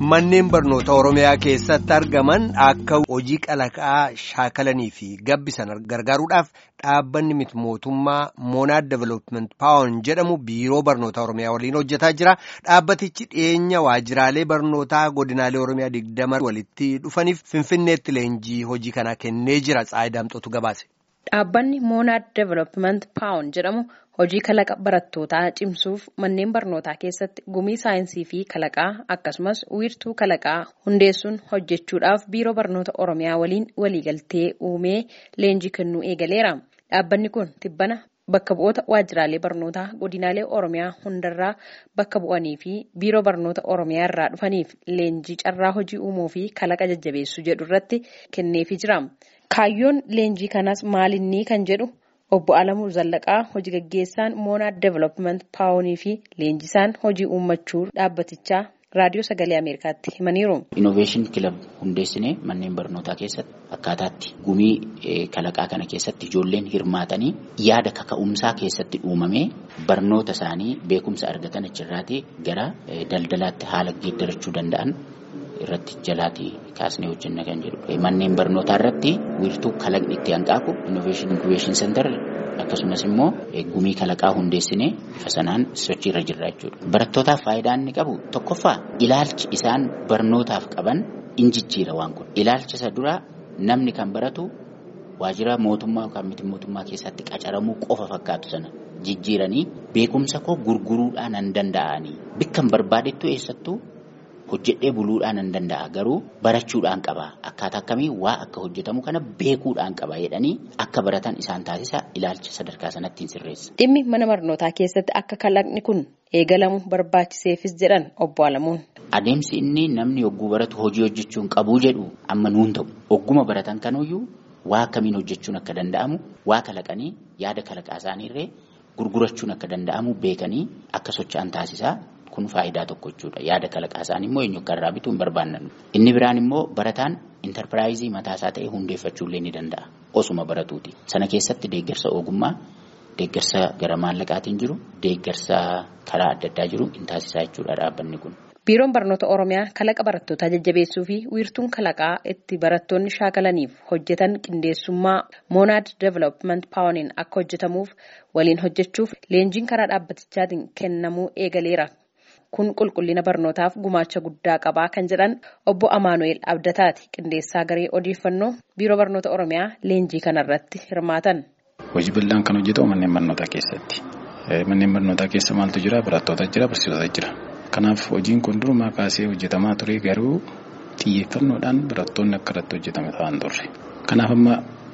Manneen barnoota Oromiyaa keessatti argaman akka hojii kalaqaa shaakalanii fi gabbisan gargaaruudhaaf dhaabbanni miti mootummaa Monad Development Pound jedhamu biiroo barnoota Oromiyaa waliin hojjetaa jira. Dhaabbatichi dhiyeenya waajjiraalee barnootaa godinaalee Oromiyaa 20 walitti dhufaniif Finfinneetti leenjii hojii kanaa kennee jira. Tsaayidaamxootu gabaase. Dhaabbanni Monad Development Pound jedhamu hojii kalaqa barattootaa cimsuuf manneen barnootaa keessatti gumii saayinsii fi kalaqaa akkasumas wiirtuu kalaqaa hundeessuun hojjechuudhaaf biiroo barnoota Oromiyaa waliin waliigaltee uumee leenjii kennuu eegaleera. Dhaabbanni kun tibbana bakka bu'oota waajjiraalee barnootaa godinaalee Oromiyaa hundarraa bakka bu'anii fi biiroo barnoota Oromiyaa irraa dhufaniif leenjii carraa hojii uumuu fi kalaqa jajjabeessuu jedhu irratti kenneefii jira. Kaayyoon leenjii kanas maalinni kan jedhu Obbo Alamuu Zallaqaa hojii gaggeessaan Monad Development Pound fi leenjisaan hojii uummachuu dhaabbatichaa raadiyoo sagalee Ameerikaatti himaniiru. Innovation Club hundeessinee manneen barnootaa keessatti akkaataatti gumii kalaqaa kana keessatti ijoolleen hirmaatanii yaada kaka'umsaa keessatti uumamee barnoota isaanii beekumsa argatan achirraatii gara daldalaatti haala geeddarachuu danda'an irratti jalaati kaasnee hojjenna kan jedhu. Manneen barnootaa irratti wiirtuu kalaqni itti hanqaaqu Innovation Incubation Center akkasumas immoo gumii kalaqaa hundeessinee bifa sanaan sochiirra jirra jechuudha. Barattootaaf faayidaa inni qabu tokkoffaa ilaalchi isaan barnootaaf qaban injijjiira waan kun. Ilaalcha isa duraa namni kan baratu waajjira mootummaa yookaan miti mootummaa keessatti qacaramuu qofa fakkaatu sana jijjiiranii beekumsa koo gurguruudhaan hin danda'anii bikkan barbaadettu eessattuu hojjedhee buluudhaan hin danda'a garuu barachuudhaan qaba akkaataa akkamii waa akka hojjetamu kana beekuudhaan qaba jedhanii akka baratan isaan taasisa ilaalcha sadarkaa sanatti hin sirreessa. Dhimmi mana barnootaa keessatti akka kalaqni kun eegalamu barbaachiseefis jedhan Obbo Alamuun. Adeemsi inni namni hogguu baratu hojii hojjechuun qabuu jedhu amma nuun ta'u hogguma baratan kanuyyuu waa akkamiin hojjechuun akka danda'amu waa kalaqanii yaada kalaqaa isaaniirree gurgurachuun akka danda'amu beekanii akka socho'an taasisaa. Kun faayidaa tokko jechuudha. Yaada kalaqaa isaanii immoo eenyu akka irraa bituu hin barbaannan. Inni biraan immoo barataan intarpiraayizii mataasaa ta'e hundeeffachuu illee ni danda'a. Osuma baratuuti. Sana keessatti deeggarsa ogummaa, deeggarsa gara maallaqaatiin jiru, deeggarsa karaa adda addaa jiru hin taasisaa jechuudha dhaabbanni kun. Biiroon barnoota Oromiyaa kalaqa barattootaa jajjabeessuu fi wiirtuun kalaqaa itti barattoonni shaakalaniif hojjetan qindeessummaa Monad Development Pound akka hojjetamuuf waliin hojjechuuf leenjiin karaa dhaabbatichaatiin kennamuu eegaleera. Kun qulqullina barnootaaf gumaacha guddaa qabaa kan jedhan Obbo Amaanu'eel Abdataati qindeessaa garee odeeffannoo biiroo barnoota Oromiyaa leenjii kanarratti hirmaatan. Hojii bal'aan kan hojjetamu manneen barnootaa keessatti. Manneen barnootaa keessa maaltu jira? Barattoota jira, barsiisota jira. Kanaaf hojiin kun durumaa kaasee hojjetamaa ture garuu xiyyeeffannoodhaan barattoonni akka irratti hojjetame ta'an turre. Kanaaf amma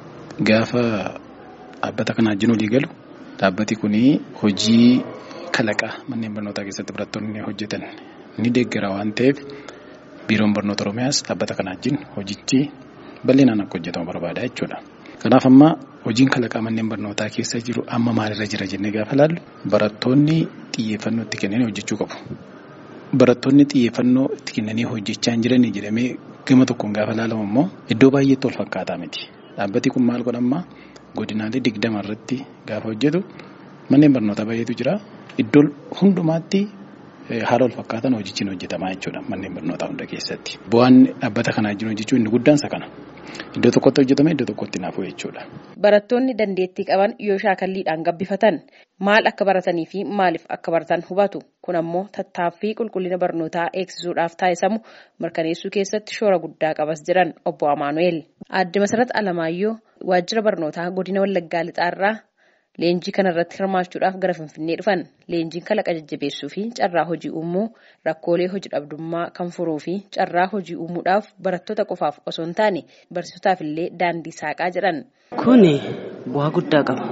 gaafa dhaabbata kana wajjin olii galu dhaabbati kun hojii kalaqaa manneen barnootaa keessatti barattoonni hojjetan ni deeggara waan ta'eef biiroon barnoota Oromiyaas dhaabbata kana wajjin hojichi bal'inaan akka hojjetamu barbaada jechuudha. Kanaaf amma hojiin kalaqaa manneen barnootaa keessa jiru amma maalirra jira jennee gaafa ilaallu barattoonni xiyyeeffannoo itti kennanii hojjechuu qabu. Barattoonni xiyyeeffannoo itti kennanii hojjechaa hin jiranii jedhamee gama tokkoon gaafa ilaalamu immoo iddoo baay'eetti wal fakkaataa miti. Dhaabbati kun maal godhamaa godinaalee 20 irratti gaafa hojjetu manneen barnootaa baay'eetu jira. Iddoo hundumaatti haala wal fakkaatan hojichi hojjetamaa jechuudha manneen barnootaa hunda keessatti. Bu'aan dhaabbata kanaa wajjin hojjechuu inni guddaan isa kana. Iddoo tokkotti hojjetame iddoo tokkotti naafuu jechuudha. Barattoonni dandeettii qaban yoo shaakalliidhaan gabbifatan maal akka baratanii fi maaliif akka baratan hubatu. Kun ammoo tattaaffii qulqullina barnootaa eegsisuudhaaf taasisamu mirkaneessuu keessatti shoora guddaa qabas jedhan Obbo Amaanu'eel. Aadde Masarat Alamaayyoo waajjira barnootaa godina Wallaggaa Lixaarraa leenjii kanarratti hirmaachuudhaaf gara Finfinnee dhufan. Leenjiin kalaqa jajjabeessuu fi carraa hojii uumuu rakkoolee hojii dhabdummaa kan furuu fi carraa hojii uumuudhaaf barattoota qofaaf osoo hin taane barsiisotaaf illee daandii saaqaa jedhan. Kuni bu'aa guddaa qaba.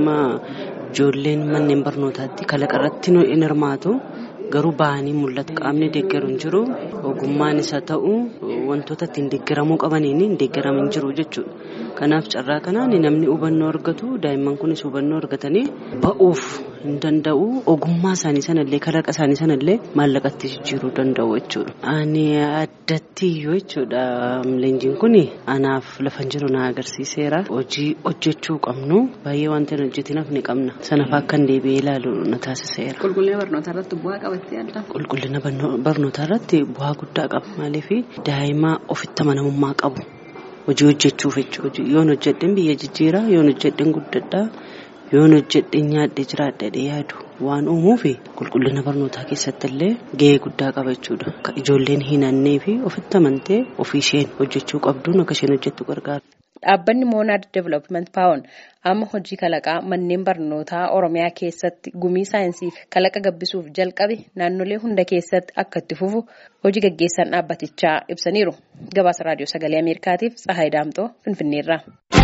Ijoolleen manneen barnootaatti kalaqa irratti hin hirmaatu. Garuu bahanii mul'atu qaamni deeggaru hin jiru. Ogummaan isa ta'u wantoota ittiin deeggaramuu qabaniin hin deeggaramin jiru jechuudha. Kanaaf carraa kanaan namni hubannoo argatu daa'imman kunis hubannoo argatanii ba'uuf hin danda'u ogummaa isaanii sanallee kalaqa isaanii sanallee maallaqatti jijjiiruu danda'u jechuudha. Ani addatti iyyuu jechuudha leenjiin kun anaaf lafan jiru na agarsiiseera. Hojii hojjechuu qabnu baay'ee wanta hojjetinaaf ni qabna. Sanaaf akka deebi'ee ilaalu na taasiseera. Qulqullina barnootaa irratti bu'aa qabattee adda? Qulqullina barnootaa irratti bu'aa guddaa qaba. Maaliif daa'ima ofitti amanamummaa qabu. Hojii hojjechuuf jechuudha. Yoon hojjedhin biyya jijjiiraa, yoon hojjedhin guddadhaa, yoon hojjedhin nyaadhee jiraadhee yaadu waan uumuuf qulqullina barnootaa keessatti illee gahee guddaa qaba jechuudha. Ijoolleen hin hannee fi ofitti amantee ofii isheen hojjechuu qabduun akka isheen hojjettu gargaara. Dhaabbanni Monad Development Pound amma hojii kalaqaa manneen barnootaa Oromiyaa keessatti gumii saayinsii fi kalaqa gabbisuuf jalqabe naannolee hunda keessatti akka itti fufu hojii gaggeessan dhaabbatichaa ibsaniiru. Gabaasa Raadiyoo Sagalee Ameerikaatiif Tsahaay Daamxoo Finfinneerraa.